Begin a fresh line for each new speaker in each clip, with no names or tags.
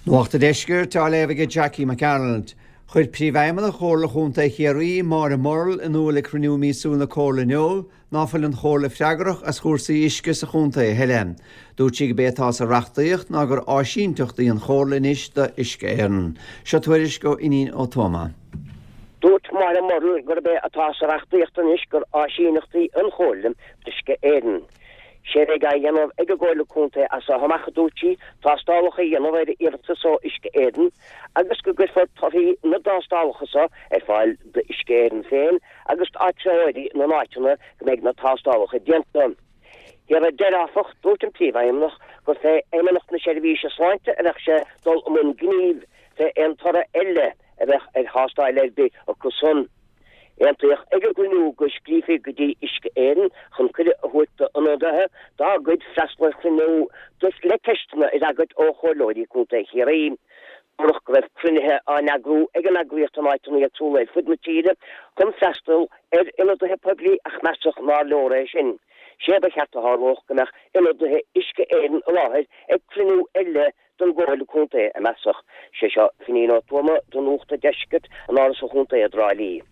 Nuachta deisgur tá léige Jackie McArland. Chuid príomhhaimime a chóla chunta chéirí mar a moral in nula cruniú mísúna cóla neol, náfuil an chóla freagarach as chósaí isce sa chunta heile. Dúirt si go bétá a reachtaíocht ná gur áisínteachtaí an chóla níos de isce éireann. Seo tuairis go inín ó Tóma.
Dúirt mar a moral gur bé atá a reachtaíocht an isce gur áisínteachtaí an chóla isce éireann. Sérega yanov ega goile kunte asa hamachaduchi tastalcha yanov irtsa so iske eden agus go gfort tofi na tastalcha so fail de iske eden fein agus atsaidi na nachna meg na tastalcha dientum hier der afach dotem privaim noch go fe noch na service slante erche dol om gniv te entore elle hostile be o kusun Eentoch egergunu go skrifi gedi iske eden chun kude hoort anadahe da good frasler gnu dus lekestna is a good ocholodi kunte hirim nog gref krinhe anagru egenagriert tonight tole fudmatide kom frastel in de public achmasach na loration shebe hat har och gemach in de iske eden lahet krinu elle dan gole kunte masach shesha finino toma dan ochte desket en alles kunte drali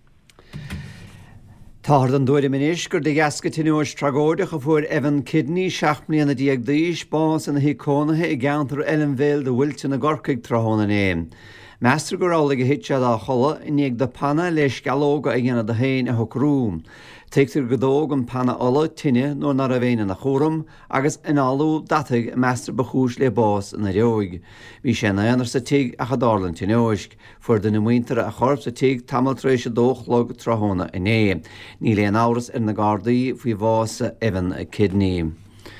Táir an dúir minis gur de gasca tinúis tragóide go fuair Evan Kidney seachmlí na díag díos bás in na hicónathe I gceantar Ellenville de bhfuilte na gorcaig tráthána éim. Meastar gur álaige hitsead á chola iníag de panna leis galóga a ghéanana de héin a thocrúm. Teictar godóg an panna ola tinne nó nar a bhéine na chóram agus ináú dataigh meastar bachúis le bás na reoig. Bhí sé na anar sa tiig a chadálan tinóisc, fuair den na muintere a chorp sa tiig tamiltrééis a dóchlog tráthána iné. Ní léon áras na gardaí faoi bhása Evan Kidney.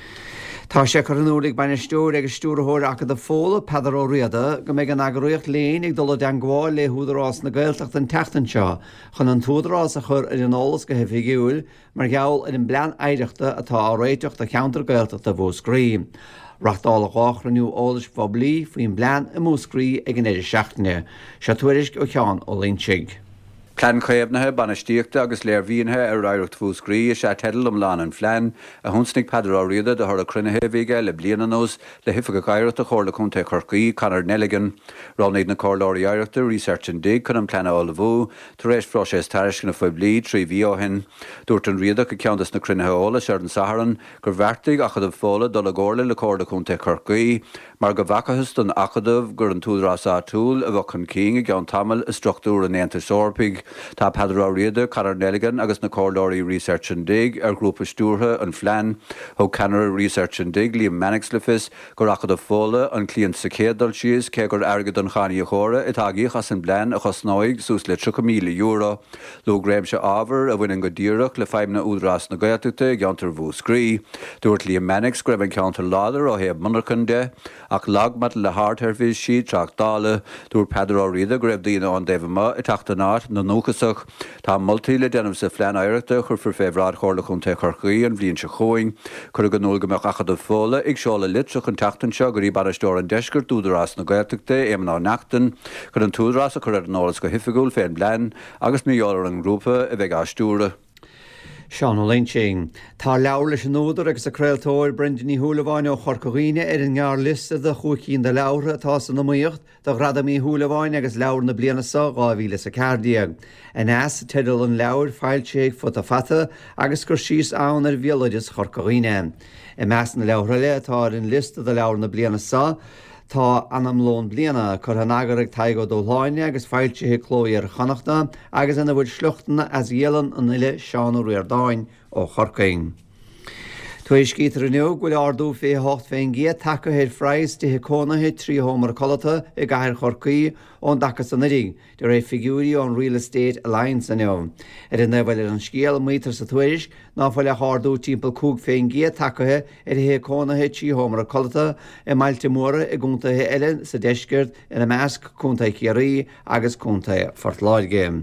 Tá sé chuúlaigh baina stúr agus stúrthóir acha de fóla pedar ó riada go méid an agraíocht léon ag dul den gháil le húdarrás na gailteach an teachtain seo chun an túdarrás a chur ar an ólas go hefigiúil mar geall ar an blean éireachta atá á réiteocht a cheantar gailteach a bhóscrí. Rachtála gáchranú ólas foblí faoin blean a múscrí ag an éidir seachtaine. Se tuairis ó cheán ó Lynchig.
Plan Caibnathe banistíochta agus léirhíonthe ar raibhreacht fúscrí sé tedal lán an phlean a thunsnig pedar á riada de thura crunethe bhíige le bliananós le hifa go gaiireachta chóirla chunta Corcaí Conor Nelligan ránaid na cóirláirí éireachta Research and Dig chun an pleanna ólamhú tar éis frá sé tariscin na foioi blí trí bhíohin dúirt an riada go ceantas na crunethe ólas ar an Saharan gur bhharrtaigh achad a fóla dul a gcóirla le cóirla chunta Corcaí mar go bhacachas don achadamh gur an túdrás á túl a bh chun cíng gan tamil is struchtúr an éanta sórpaig tá pedar á riada Conor Nelligan agus na cóirláirí Research and Dig ar grúpa stúrtha an phlean ó Canara Research and Dig Liam Mannix le fis gur achad a fóla an clíonn sa cédal sios cé gur airgad an chaní a chóra itá gíchas an blean a chosnáig sús le €3,000,000 Lú gréim se ábhar a bhainean go díireach le feimna údrás na gaiiteachta geantar bhúscrí. Dúirt Liam Mannix go raibh an ceantar láidir ó héab munarchan de ach lagmat le háartharbhís siad teach dála dúir pedar á riada go raibh daoine an déimhma i teachtanáit na nóchasach tá multaí le denmh sa phlean éireachta chur for féhrád chóirla chunta Corcaí an bhblionn se chuing chur go nóil gombeach achad a fóla ag seála litseach an teachtain seo gurí baristóir an deisgur dúdarrás na gaiiteachta éimná nachtain chur an túdrás a chur ar an ólas go hifigúil féin blean agus míálar an grúpa a bheith ástúra.
Seán ó Lynching. Tá leabhar leis an nódar agus a creaaltóir Brendan Húlaháin ó Chorcaghine ar an ngear lista de chucín de leabhar atá san namuíocht do Radamí Húlaháin agus leabhar na bliana sa 2014. An as tedal an leabhar fáilte fut a fata agus gur síos ann ar bhéalaidir Chorcaghine. I meas na leabhar le atá an lista de leabhar na bliana sa Tá anam lón bliana chur an agarach taigh do láine agus fáilte chlóí ar chanachta agus ina bhfuil sluchtainna as dhéalan an ile Seán ó Riordáin ó Chorcaí. Tuéis cítar inniu goil ardú fé 8 féin gé take héir freies de hicónathe trí hómar colata I gaiir Chorcaí ón dachas an irí, de ré figúí ón Real Estate Alliance inniu. In nebhfuil an scéal mítar sa tuéis ná bhfuil a ardú timppla 2 féin gé takethe hicónathe trí hómar colata I mailte móra I gúntathe eile sa deisgurt ina measc cúntaigh Chiarí agus cúntaigh Fortláige.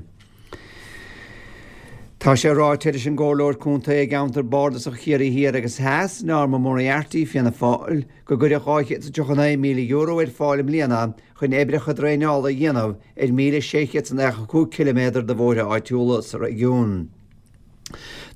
Tá sé ráitiidir sin ggóir cúnta ag geantar bordas a chiarí hir agus heas ná mar Moriarty fianna fáil go gur cháiche €2,000,000 ar fáil mlíana chun ébricha dréineála dhéanamh 1,605 km de bhóre áitiúla sa régiún.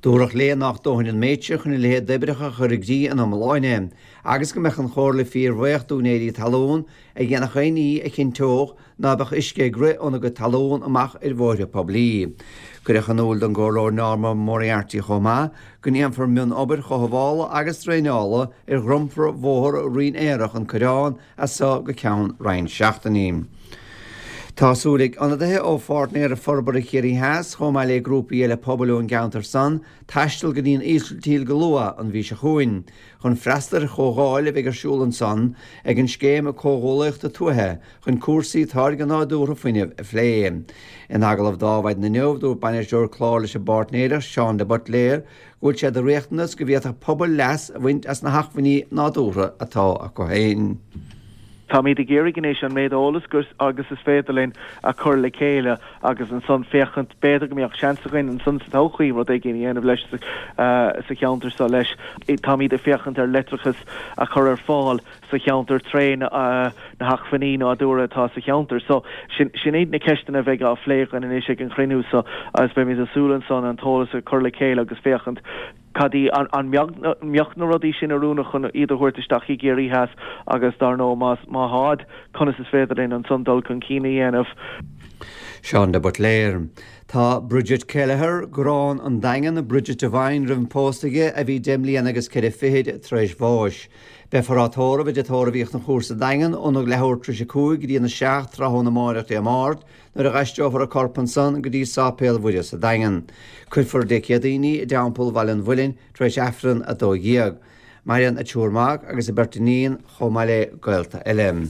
Dúach lé nach dóhain an méidse chun le debrecha churigdí an amláine, agus go mechan chóirla fíorhhaochtúnéí talún ag ghéanana chaoí a cintóch ná bach isce gri óna go talún amach bhóire poblí. Gurich an úl an ggóir Norma Moriarty chomá, go níanfar mion obair chohabhála agus tréála grumfar mhór rion éireach an Corán a sa go ceann Ryan seachtaní. Tásúlaigh anadithe ó fáirtnéir a forbar a chéirí heas chomá le grúpaí eile poblú an Gauntar san, taistil go dtíon Ísraeltíl go lua an bhí se chuin, chun freistar chógáil bheith siúlan san ag an scéim a cógólacht a tuthe chun cuasaí tar gan náúra faoineh a phléim. In agalah dáhaid na neomhdú baineúir chlár leis a bartnéidir Seán de Butléir, gúil sé de réachtanas go bhíoh pobl leas a bhaint as na hachmhaí náúra atá a go héin.
Tá mí de géirigéis an méid ólas gus agus is féidirlinn a chur le chéile agus an son féchant beidir go míoach seansachain an son satáchaí rud é géine anamh leis sa cheantar sa leis. Tá mí de féchant ar letrachas a chur ar fáil sa cheantar tréin na hachfaní nó a dúra atá sa cheantar. So sin éad na ceistena bheith á phléach an inis ag an chrinú sa as be mí a súlan son an tólas a chur le chéile agus féchant Cadí an miocht na rodí sin arúna chun iad chuirteisteach í géirí heas agus dar nó má hád conas is féidir an sundal chun cíine dhéanamh.
Seán de Butléir. Tá Bridget Kelleher gorán an dagan na Bridget Devine rim póstaige a bhí déimlíon agus ceir fihéid treis bháis. Be forrátóra bheit detóra bhíocht na chósa dagan ónag lethir trí sé cúig dí na seach trahón na máireachta a mát nar a gaiisteohar a corpan san go dtí sápéal bhuiide sa dagan. Cuilfar de céadaoine i dampol bhailin bhuilinn treis efran a dó dhéag. Marian a túrmach agus a bertaníon chomáile gailta eile.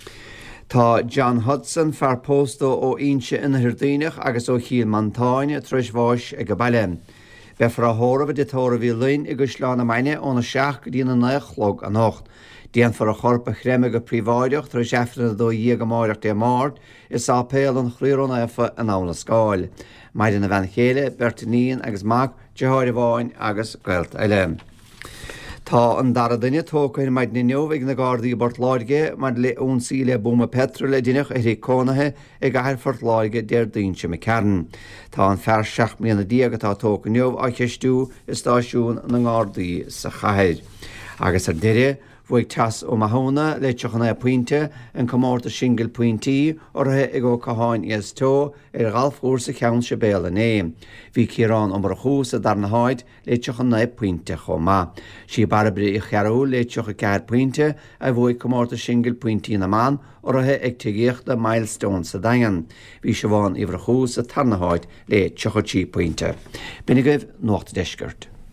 Tá John Hudson fear pósta ó inse ina hirdaoineach agus ó chial mantáine treis bháis ag go baile. Be for a thóra detóra bhí linn i go sláán maine óna seach go dtíana nechlog an nocht. Dían for a chorpa chréime go príomháideach treis efran a dó dhéag máireachta a mát is sápéal an chríón éfa an ána scáil. Maidin na bhean chéile, bertaníon agus mac deáir bháin agus gailta eile. Tá an dara duine tócain maid na neomh ag na gádaí bort láige mar le únsaí le búma petrol le duineach a ré cónathe ag gaiir fort láige déir daonse me ceann. Tá an fear 6 mlíana díagatá tóca neomh a cheistú is stáisiún na gádaí sa chaid. Agus ar deire bhuaig tas ó mathóna le teochanna puinte an comórta single puintí orthe ag ó caháin is tó ar galfhúr sa cheann se béla né. Bhí círán mar chús a dar na háid le teochanna puinte chomá. Sí barbri i chearú le teocha ceir puinte a bhuaig comórta single puintí na man orthe ag tuigéocht a milestone sa dagan. Bhí se bháin ihar chús a tarnaháid le teochatí puinte. Binigah nócht deisgurt.